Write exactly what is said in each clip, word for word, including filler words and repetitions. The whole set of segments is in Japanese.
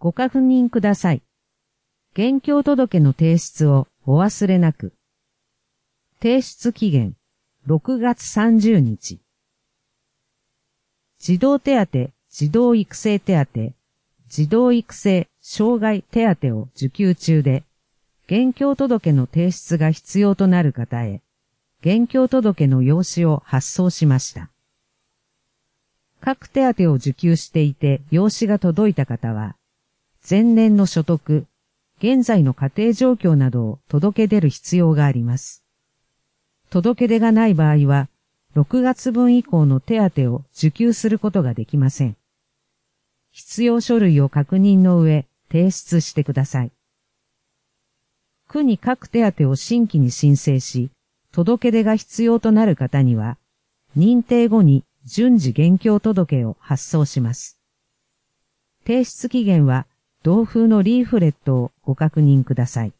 ご確認ください。現況届の提出をお忘れなく。提出期限ろくがつさんじゅうにち。児童手当、児童育成手当、児童育成障害手当を受給中で、現況届の提出が必要となる方へ、現況届の用紙を発送しました。各手当を受給していて用紙が届いた方は、前年の所得、現在の家庭状況などを届け出る必要があります。届け出がない場合は、ろくがつぶん以降の手当を受給することができません。必要書類を確認の上、提出してください。区に各手当を新規に申請し、届け出が必要となる方には、認定後に順次現況届を発送します。提出期限は、同封のリーフレットをご確認ください。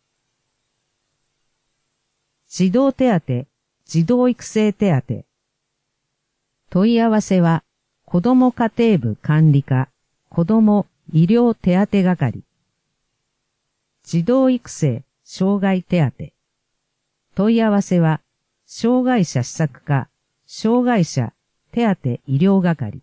児童手当、児童育成手当。問い合わせは、子ども家庭部管理課、子ども医療手当係。児童育成障害手当。問い合わせは、障害者施策課、障害者手当医療係。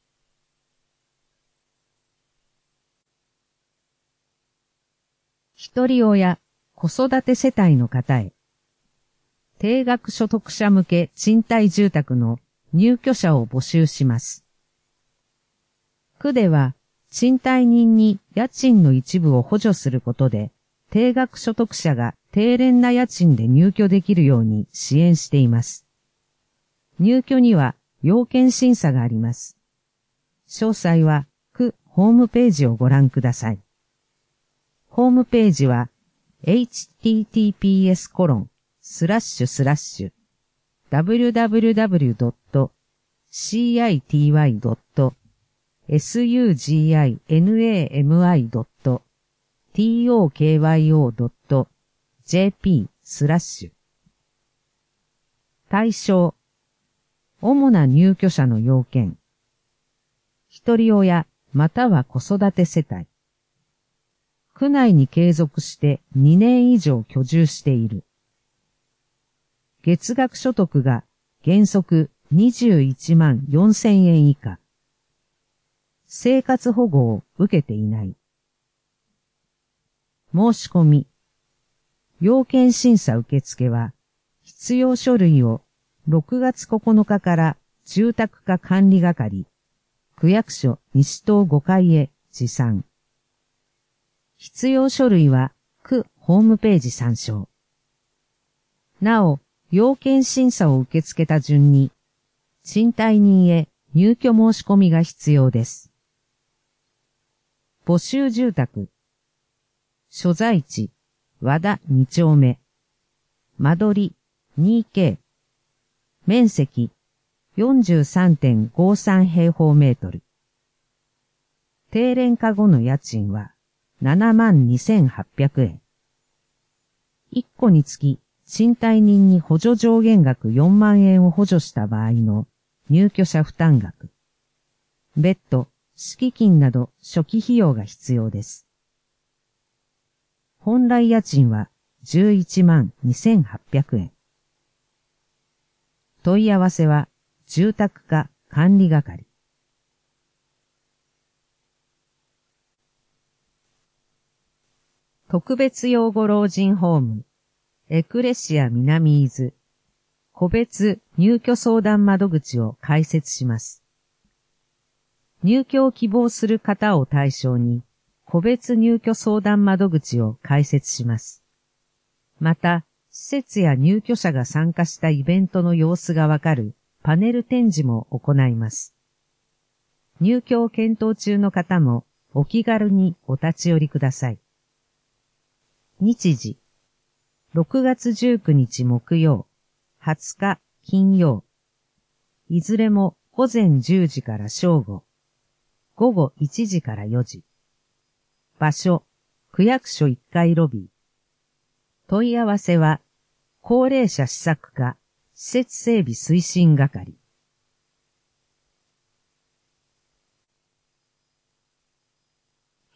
一人親、子育て世帯の方へ。定額所得者向け賃貸住宅の入居者を募集します。区では、賃貸人に家賃の一部を補助することで、定額所得者が低廉な家賃で入居できるように支援しています。入居には要件審査があります。詳細は区ホームページをご覧ください。ホームページは エイチティーティーピーエスコロンスラッシュスラッシュダブリュダブリュダブリュドットシーアイティーワイドットエスユージーアイエヌエーエムアイドットティーオーケーワイオードットジェーピースラッシュ対象主な入居者の要件一人親または子育て世帯区内に継続してにねん以上居住している月額所得が原則にじゅういちまんよんせんえん以下生活保護を受けていない申し込み要件審査受付は必要書類をろくがつここのかから住宅課管理係区役所西棟ごかいへ持参必要書類は区ホームページ参照なお要件審査を受け付けた順に賃貸人へ入居申し込みが必要です募集住宅所在地和田に丁目間取り にケー 面積 よんじゅうさんてんごさん 平方メートル低廉化後の家賃はななまんにせんはっぴゃくえんいっこにつき賃貸人に補助上限額よんまんえんを補助した場合の入居者負担額別途敷金など初期費用が必要です本来家賃はじゅういちまんにせんはっぴゃくえん問い合わせは住宅課管理係特別養護老人ホームエクレシア南伊豆個別入居相談窓口を開設します入居を希望する方を対象に個別入居相談窓口を開設しますまた施設や入居者が参加したイベントの様子がわかるパネル展示も行います入居を検討中の方もお気軽にお立ち寄りください日時ろくがつじゅうくにち木曜はつか金曜いずれもごぜんじゅうじから正午ごごいちじからよじ場所区役所いっかいロビー問い合わせは高齢者施策課施設整備推進係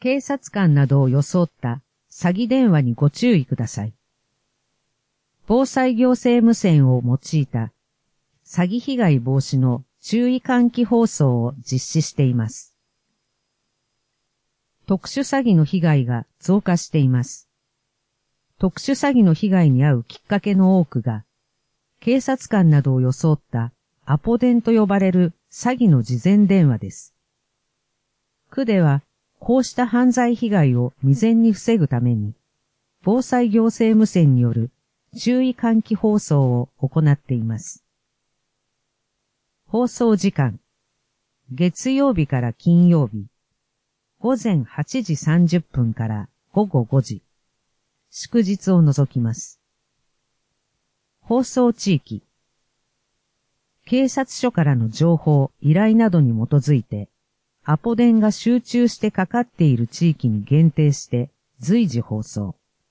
警察官などを装った詐欺電話にご注意ください。防災行政無線を用いた詐欺被害防止の注意喚起放送を実施しています。特殊詐欺の被害が増加しています。特殊詐欺の被害に遭うきっかけの多くが、警察官などを装ったアポ電と呼ばれる詐欺の事前電話です。区では、こうした犯罪被害を未然に防ぐために、防災行政無線による注意喚起放送を行っています。放送時間、月曜日から金曜日、ごぜんはちじさんじゅっぷんからごごごじ、祝日を除きます。放送地域、警察署からの情報、依頼などに基づいて、アポ電が集中してかかっている地域に限定して随時放送。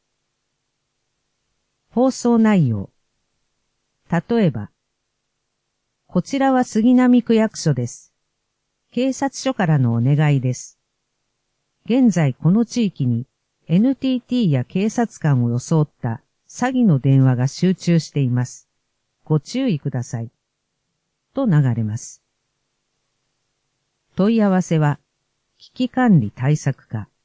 放送内容。例えば、こちらは杉並区役所です。警察署からのお願いです。現在この地域に エヌティーティー や警察官を装った詐欺の電話が集中しています。ご注意ください。と流れます。問い合わせは、危機管理対策課。